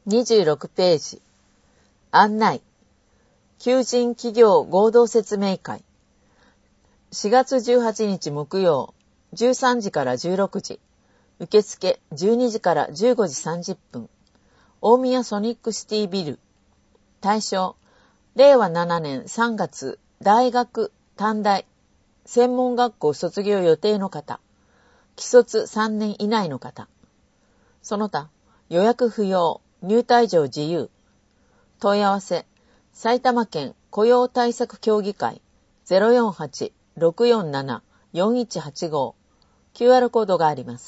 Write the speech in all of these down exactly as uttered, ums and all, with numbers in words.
にじゅうろくページ。案内。求人企業合同説明会。しがつじゅうはちにち木曜、じゅうさんじからじゅうろくじ。受付じゅうにじからじゅうごじさんじゅっぷん。大宮ソニックシティビル。対象、れいわななねんさんがつ、大学、短大、専門学校卒業予定の方。既卒さんねん以内の方。その他、予約不要、入退場自由。問い合わせ、埼玉県雇用対策協議会 ゼロよんはち ろくよんなな よんいちはちご キューアール コードがあります。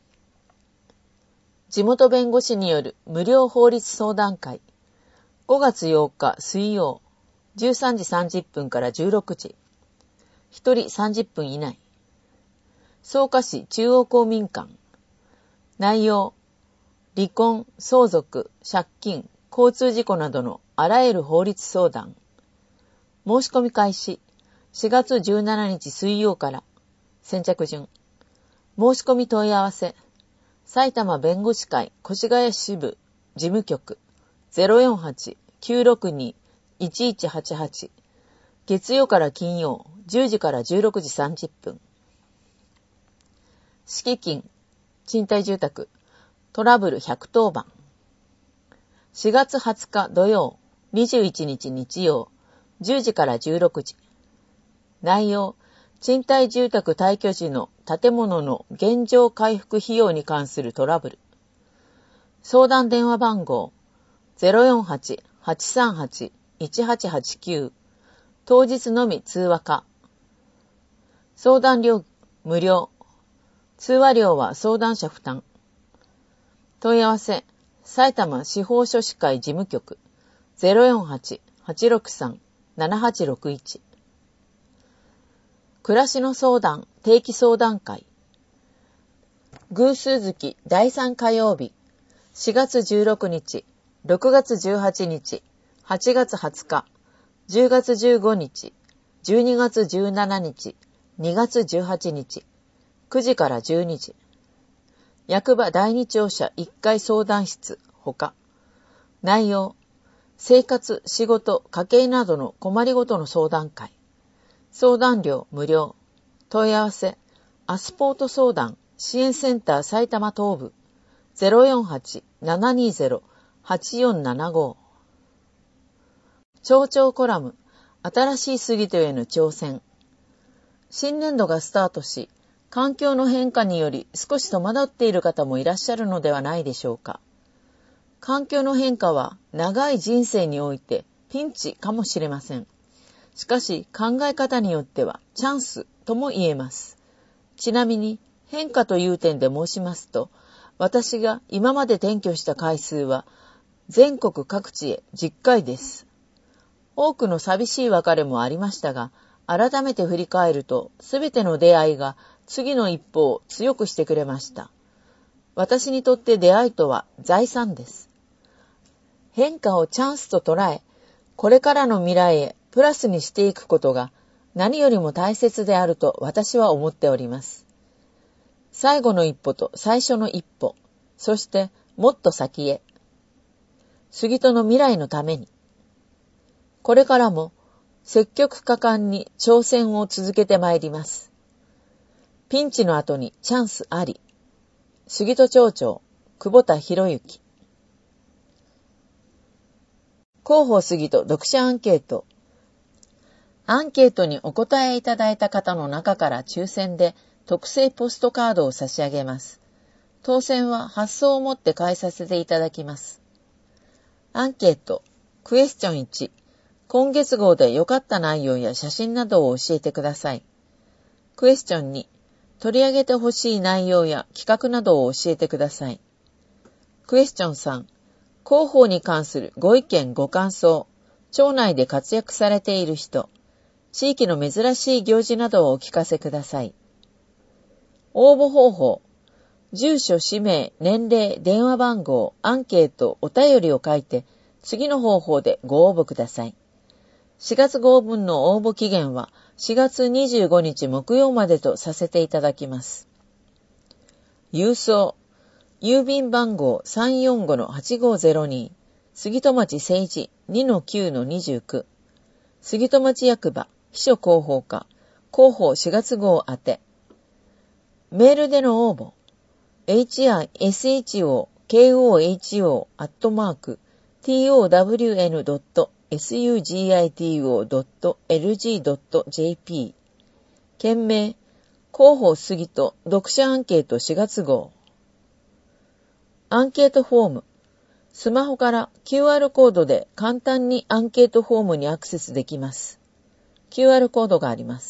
地元弁護士による無料法律相談会。ごがつようか水曜、じゅうさんじさんじゅっぷんからじゅうろくじ。ひとりさんじゅっぷん以内。草加市中央公民館。内容、離婚、相続、借金、交通事故などのあらゆる法律相談。申し込み開始、しがつじゅうしちにち水曜から。先着順。申し込み問い合わせ、埼玉弁護士会越谷支部事務局 ゼロよんはち きゅうろくに いちいちはちはち。月曜から金曜、じゅうじからじゅうろくじさんじゅっぷん。敷金、賃貸住宅、トラブルひゃくとおばん。しがつはつか土曜、にじゅういちにち日曜、じゅうじからじゅうろくじ。内容、賃貸住宅退去時の建物の現状回復費用に関するトラブル。相談電話番号 ゼロよんはち はちさんはち いちはちはちきゅう。当日のみ通話可。相談料無料。通話料は相談者負担。問い合わせ、埼玉司法書士会事務局 ゼロよんはち はちろくさん ななはちろくいち。暮らしの相談定期相談会。偶数月だいさん火曜日、しがつじゅうろくにち、ろくがつじゅうはちにち、はちがつはつか、じゅうがつじゅうごにち、じゅうにがつじゅうしちにち、にがつじゅうはちにち、くじからじゅうにじ。役場第二庁舎いっかい相談室ほか。内容、生活、仕事、家計などの困りごとの相談会。相談料無料。問い合わせ、アスポート相談支援センター埼玉東部 ゼロよんはち ななにゼロ はちよんななご。町長コラム、新しい杉戸への挑戦。新年度がスタートし、環境の変化により少し戸惑っている方もいらっしゃるのではないでしょうか。環境の変化は長い人生においてピンチかもしれません。しかし考え方によってはチャンスとも言えます。ちなみに変化という点で申しますと、私が今まで転居した回数は全国各地へじゅっかいです。多くの寂しい別れもありましたが、改めて振り返るとすべての出会いが次の一歩を強くしてくれました。私にとって出会いとは財産です。変化をチャンスと捉え、これからの未来へプラスにしていくことが何よりも大切であると私は思っております。最後の一歩と最初の一歩、そしてもっと先へ。杉戸の未来のために。これからも積極果敢に挑戦を続けてまいります。ピンチの後にチャンスあり。杉戸町長、久保田博之。広報杉戸読者アンケート。アンケートにお答えいただいた方の中から抽選で特製ポストカードを差し上げます。当選は発送をもって返させていただきます。アンケート、クエスチョンいち。今月号で良かった内容や写真などを教えてください。クエスチョンに。取り上げてほしい内容や企画などを教えてください。クエスチョンさん、広報に関するご意見ご感想、町内で活躍されている人、地域の珍しい行事などをお聞かせください。応募方法、住所、氏名、年齢、電話番号、アンケート、お便りを書いて、次の方法でご応募ください。しがつ号分の応募期限はしがつにじゅうごにち木曜までとさせていただきます。郵送、 郵便番号 さんよんごのはちごゼロに 杉戸町政治 にのきゅうのにじゅうきゅう 杉戸町役場秘書広報課広報しがつ号宛て。メールでの応募 エイチアイエスエイチオーケーオーエイチオー アットマーク トワンドットスグトドットエルジードットジェーピー 件名広報杉戸読者アンケートしがつ号。アンケートフォーム。スマホから キューアール コードで簡単にアンケートフォームにアクセスできます。キューアール コードがあります。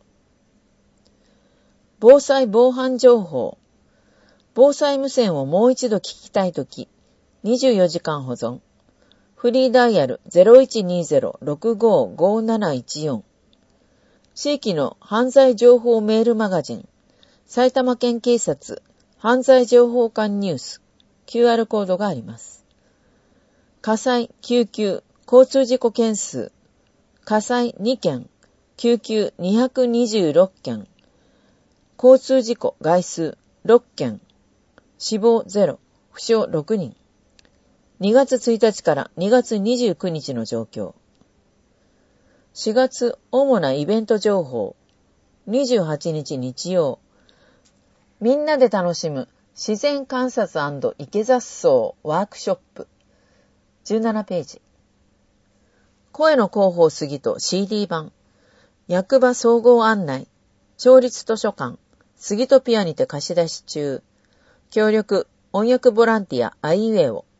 防災防犯情報。防災無線をもう一度聞きたいとき、にじゅうよじかん保存。フリーダイヤル ゼロいちにゼロ ろくごごなないちよん。地域の犯罪情報メールマガジン。埼玉県警察犯罪情報館ニュース。キューアール コードがあります。火災、救急、交通事故件数。火災にけん、救急にひゃくにじゅうろっけん。交通事故外数ろっけん。死亡ゼロ、負傷ろくにん。にがつついたちからにがつにじゅうくにちの状況。しがつ主なイベント情報。にじゅうはちにち日曜。みんなで楽しむ自然観察&池雑草ワークショップ。じゅうななページ。声の広報杉戸 シーディー 版。役場総合案内。町立図書館。杉戸ピアにて貸し出し中。協力音訳ボランティアアイウェイを。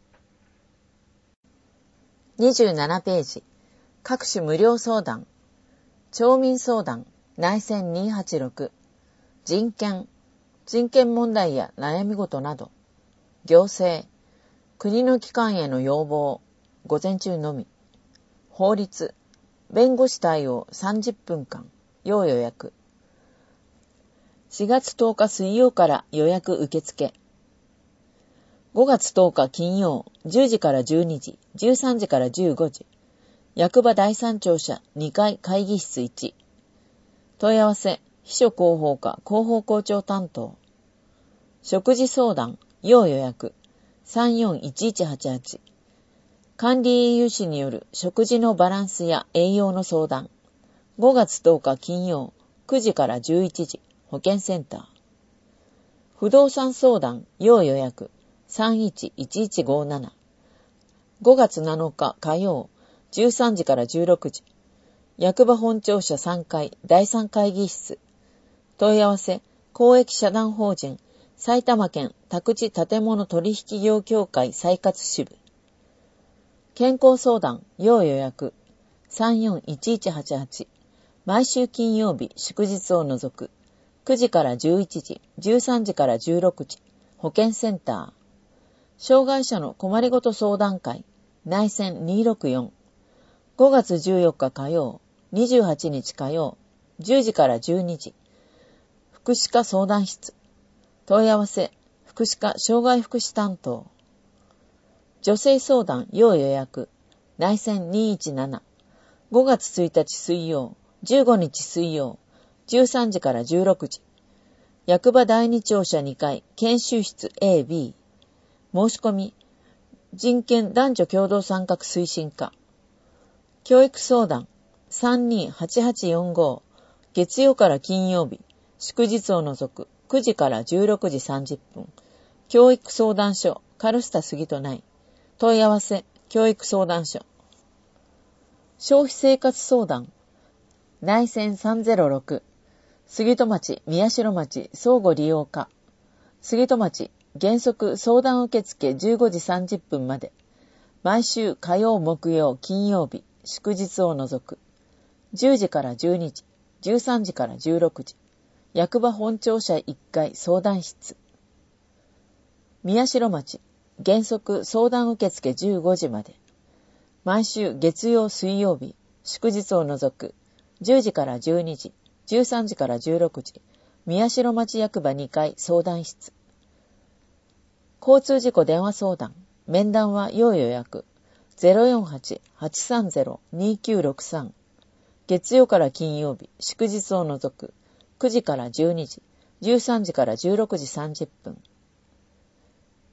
にじゅうななページ。各種無料相談。町民相談。内戦にひゃくはちじゅうろく。人権。人権問題や悩み事など。行政。国の機関への要望。午前中のみ。法律。弁護士対応さんじゅっぷんかん。要予約。しがつとおか水曜から予約受付。ごがつとおか金曜じゅうじからじゅうにじ、じゅうさんじからじゅうごじ。役場第三庁舎にかい会議室いち。問い合わせ、秘書広報課広報校長担当。食事相談、要予約、さんよんいちいちはちはち。管理栄養士による食事のバランスや栄養の相談。ごがつとおか金曜くじからじゅういちじ、保健センター。不動産相談、要予約、さんいちいちいちごなな。ごがつなのか火曜、じゅうさんじからじゅうろくじ。役場本庁舎さんかいだいさん会議室。問い合わせ、公益社団法人、埼玉県宅地建物取引業協会再活支部。健康相談、要予約、さんよんいちいちはちはち。毎週金曜日、祝日を除く。くじからじゅういちじ、じゅうさんじからじゅうろくじ。保健センター。障害者の困りごと相談会、内戦にひゃくろくじゅうよん。ごがつじゅうよっか火曜、にじゅうはちにち火曜、じゅうじからじゅうにじ。福祉課相談室。問い合わせ、福祉課障害福祉担当。女性相談要予約、内戦にひゃくじゅうなな。ごがつついたち水曜、じゅうごにち水曜、じゅうさんじからじゅうろくじ。役場第二庁舎にかい、研修室 エービー。申し込み、人権男女共同参画推進課。教育相談、さんにはちはちよんご。月曜から金曜日、祝日を除く、くじからじゅうろくじさんじゅっぷん。教育相談所、カルスタ杉戸内。問い合わせ、教育相談所。消費生活相談、内戦さんぜろろく。杉戸町、宮代町、相互利用課。杉戸町、原則相談受付じゅうごじさんじゅっぷんまで。毎週火曜、木曜、金曜日、祝日を除く。じゅうじからじゅうにじ、じゅうさんじからじゅうろくじ。役場本庁舎いっかい相談室。宮代町、原則相談受付じゅうごじまで。毎週月曜、水曜日、祝日を除く。じゅうじからじゅうにじ、じゅうさんじからじゅうろくじ。宮代町役場にかい相談室。交通事故電話相談、面談は要予約。ゼロよんはち はちさんゼロ にきゅうろくさん。月曜から金曜日、祝日を除く。くじからじゅうにじ、じゅうさんじからじゅうろくじさんじゅっぷん。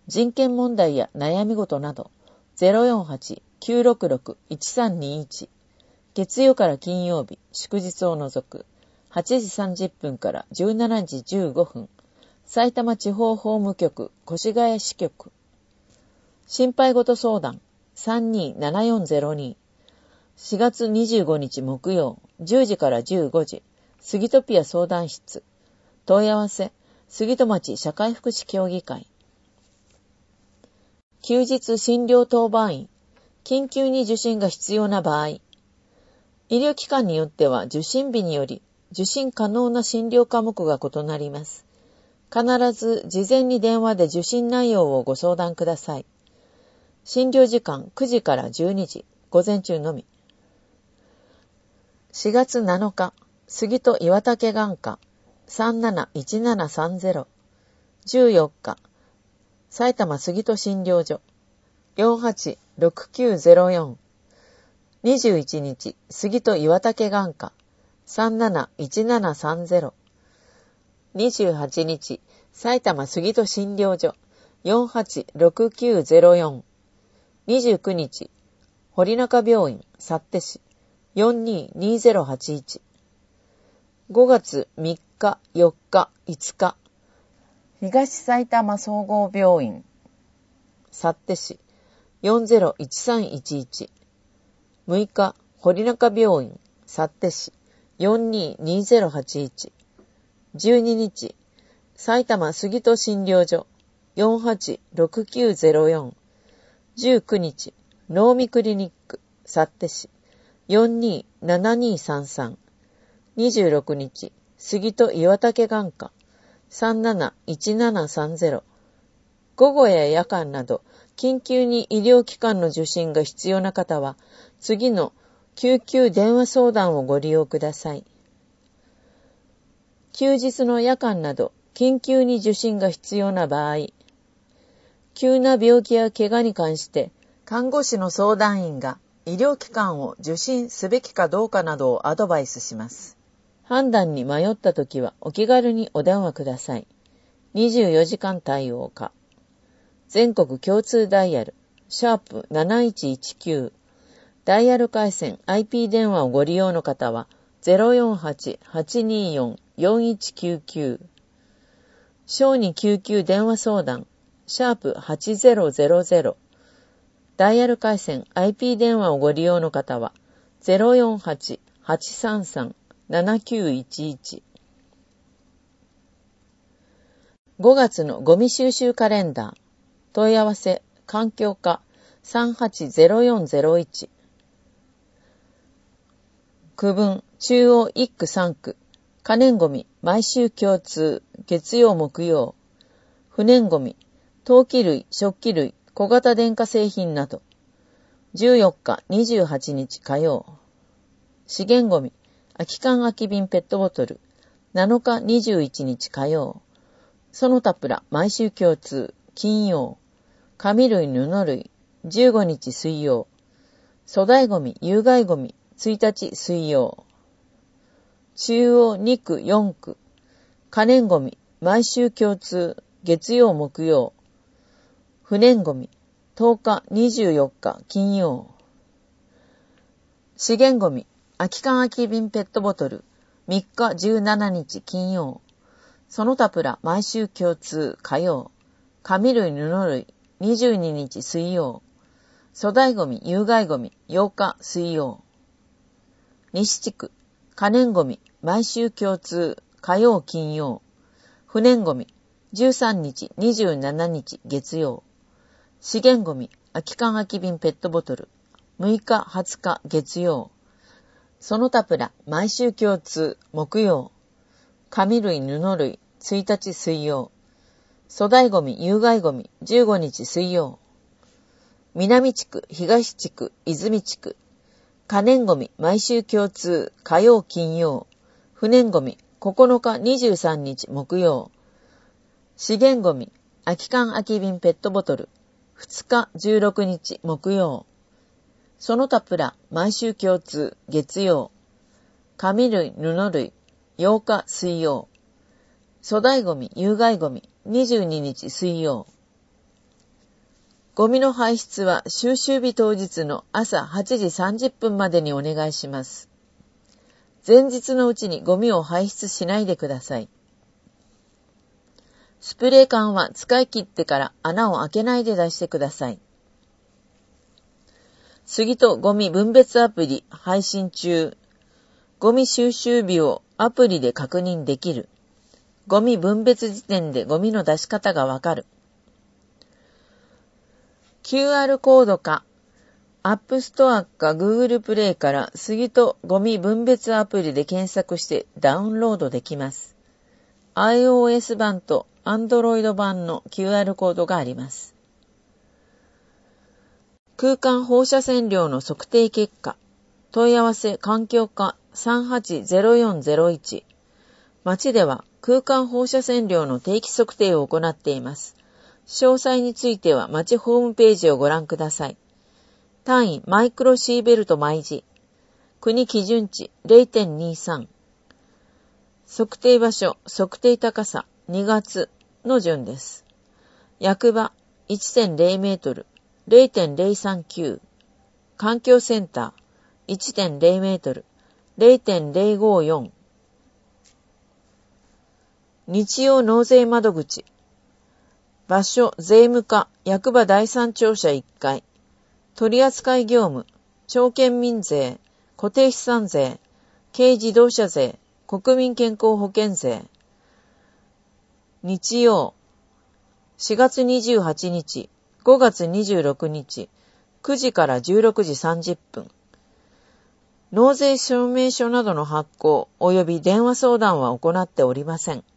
人権問題や悩み事など ゼロよんはち きゅうろくろく いちさんにいち、月曜から金曜日、祝日を除くはちじさんじゅっぷんからじゅうしちじじゅうごふん、埼玉地方法務局越谷支局。心配事相談 さんにーななよんゼロに、しがつにじゅうごにち木曜じゅうじからじゅうごじ、杉戸ピア相談室。問い合わせ、杉戸町社会福祉協議会。休日診療当番員、緊急に受診が必要な場合、医療機関によっては受診日により受診可能な診療科目が異なります。必ず事前に電話で受診内容をご相談ください。診療時間くじからじゅうにじ、午前中のみ。しがつなのか、杉戸岩竹眼科さんなないちななさんゼロ。じゅうよっか、埼玉杉戸診療所よんはちろくきゅうゼロよん。にじゅういちにち、杉戸岩竹眼科さんなないちななさんゼロ。にじゅうはちにち、埼玉杉戸診療所よんはちろくきゅうゼロよん。にじゅうくにち、堀中病院幸手市よんにーにーゼロはちいち。ごがつみっか、よっか、いつか、東埼玉総合病院幸手市よんゼロいちさんいちいち。むいか、堀中病院幸手市よんにーにーゼロはちいち。じゅうににち、埼玉杉戸診療所よんはちろくきゅうゼロよん。じゅうくにち、能見クリニック幸手市よんにーななにーさんさん。にじゅうろくにち、杉戸岩竹眼科さんなないちななさんゼロ。午後や夜間など緊急に医療機関の受診が必要な方は次の救急電話相談をご利用ください。休日の夜間など緊急に受診が必要な場合、急な病気や怪我に関して看護師の相談員が医療機関を受診すべきかどうかなどをアドバイスします。判断に迷ったときはお気軽にお電話ください。にじゅうよじかん対応可。全国共通ダイヤル、シャープなないちいちきゅう。ダイヤル回線 アイピー 電話をご利用の方は ゼロよんはち はちにーよん よんいちきゅうきゅう。小児救急電話相談、シャープはちゼロゼロゼロ。ダイヤル回線 アイピー 電話をご利用の方は ゼロよんはち はちさんさん ななきゅういちいち。ごがつのゴミ収集カレンダー。問い合わせ、環境課さんはちゼロよんゼロいち。区分、中央いっくさんく。可燃ゴミ、毎週共通、月曜木曜。不燃ゴミ、陶器類、食器類、小型電化製品など。じゅうよっか、にじゅうはちにち火曜。資源ゴミ、空き缶空き瓶ペットボトル。なのか、にじゅういちにち火曜。その他プラ、毎週共通、金曜。紙類、布類、じゅうごにち水曜。粗大ゴミ、有害ゴミ、ついたち水曜。中央にくよんく。可燃ゴミ、毎週共通、月曜木曜。不燃ゴミ、とおかにじゅうよっか金曜。資源ゴミ、空き缶空き瓶ペットボトル、みっかじゅうしちにち金曜。その他プラ毎週共通火曜。紙類布類にじゅうににち水曜。粗大ゴミ有害ゴミようか水曜。西地区可燃ゴミ毎週共通火曜金曜。不燃ゴミじゅうさんにちにじゅうしちにち月曜。資源ゴミ空き缶空き瓶ペットボトルむいかはつか月曜。その他プラ毎週共通木曜。紙類布類ついたち水曜。粗大ゴミ有害ゴミじゅうごにち水曜。南地区東地区泉地区可燃ゴミ毎週共通火曜金曜。不燃ゴミここのかにじゅうさんにち木曜。資源ゴミ空き缶空き瓶ペットボトルふつかじゅうろくにち木曜。その他プラ毎週共通月曜。紙類布類ようか水曜。粗大ゴミ有害ゴミにじゅうににち水曜。 ゴミの排出は収集日当日の朝はちじさんじゅっぷんまでにお願いします。前日のうちにゴミを排出しないでください。スプレー缶は使い切ってから穴を開けないで出してください。杉とゴミ分別アプリ配信中。ゴミ収集日をアプリで確認できる。ゴミ分別時点でゴミの出し方がわかる。キューアール コードか、App Store か Google プレイから杉とゴミ分別アプリで検索してダウンロードできます。iOS 版と Android 版の キューアール コードがあります。空間放射線量の測定結果。問い合わせ環境課 さんはちゼロよんゼロいち。町では空間放射線量の定期測定を行っています。詳細については町ホームページをご覧ください。単位マイクロシーベルト毎時。国基準値 れいてんにさん。測定場所、測定高さにがつの順です。役場 いってんれいメートル。れいてんれいさんきゅう。環境センター いってんれいメートル れいてんれいごよん。日曜納税窓口。場所税務課役場第三庁舎いっかい。取扱業務町県民税固定資産税軽自動車税国民健康保険税。日曜しがつにじゅうはちにちごがつにじゅうろくにちくじからじゅうろくじさんじゅっぷん。納税証明書などの発行及び電話相談は行っておりません。